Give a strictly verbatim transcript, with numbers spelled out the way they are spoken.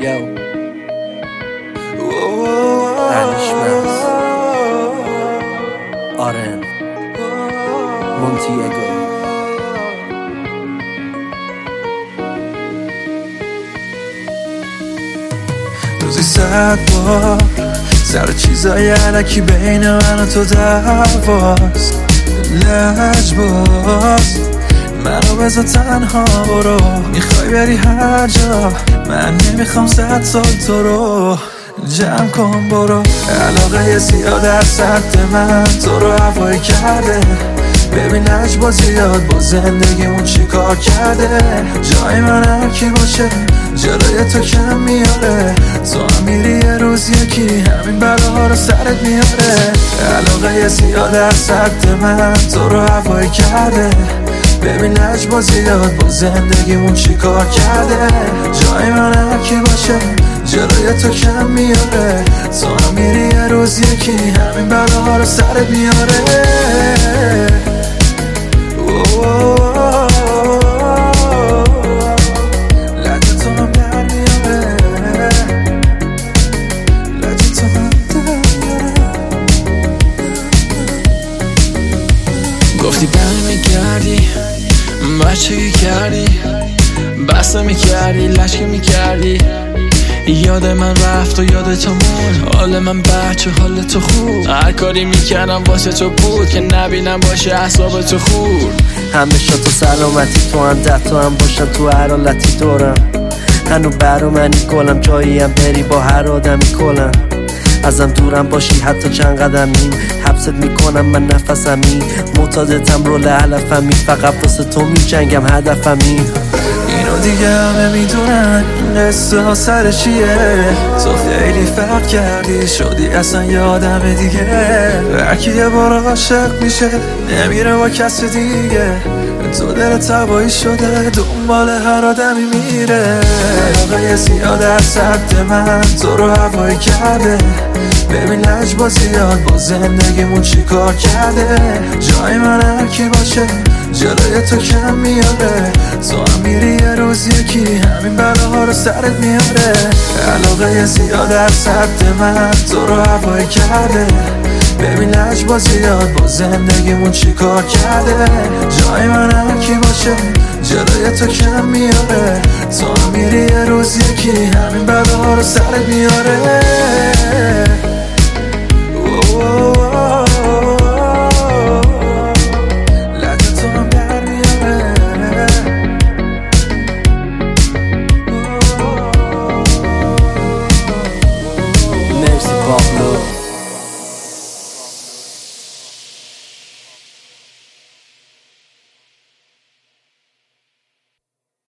Yo Anishmas Aren Montiego روزی صد بار سر چیزای علکی بین من و تو دعواست لجباز منو بذار تنها برو میخوای بری هر جا من نمیخوام صد سال تو رو جمع کن برو علاقه زیاد از سطح من تو رو هوایی کرده ببین لجباز زیاد با زندگیمون چی کار کرده جای من هر کی باشه جلوی تو کم میاره تو هم میری یه روز یکی همین بلاها رو سرت میاره علاقه زیاد از سطح من تو رو هوایی کرده ببین لجباز زیاد با زندگیمون چی کار کرده جای من هر کی باشه جلوی تو کم میاره تو هم میری یه روز یکی همین بلاها رو سرت میاره گفتی برمیگردی بچگی کردی بسته میکردی لشکه میکردی یاد من رفت و یاد تو موند حال من بچه حال تو خوب هر کاری میکردم واسه تو بود که نبینم باشه اعصاب تو خورد همیشه تو سلامتی تو هم ده تو هم باشم تو هر حالتی دورم هنو برا منی گلم جایی هم بری با هر آدمی کلم ازم دورم باشی حتی چند قدمی حبست میکنم من نفسمی معتادتم رول علفمی فقط واسه تو میجنگم هدفمی اینو دیگه همه میدونن این قصه ها سر چیه تو خیلی فرق کردی شدی اصلا یه آدم دیگه هرکی یه بار عاشق میشه نمیره با کس دیگه تو دل تبایی شده دنبال هر آدمی میره علاقه زیاد از سطح من تو رو هوایی کرده ببین لجباز زیاد با زندگیمون چی کار کرده جای من هر کی باشه جلوی تو کم میاره تو هم میری یه روز یکی همین بلاها رو سرت میاره علاقه زیاد از سطح من تو رو هوایی کرده ببین لجباز زیاد با زندگیمون چی کار کرده جای من هر کی باشه جلوی تو کم میاره تو هم میری یه روز یکی همین بلاها رو سرت میاره